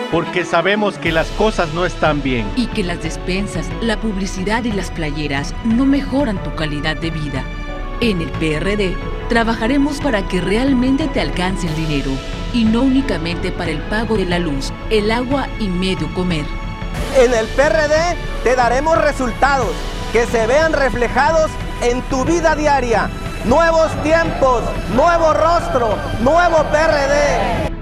porque sabemos que las cosas no están bien. Y que las despensas, la publicidad y las playeras no mejoran tu calidad de vida. En el PRD trabajaremos para que realmente te alcance el dinero y no únicamente para el pago de la luz, el agua y medio comer. En el PRD te daremos resultados que se vean reflejados en tu vida diaria. Nuevos tiempos, nuevo rostro, nuevo PRD.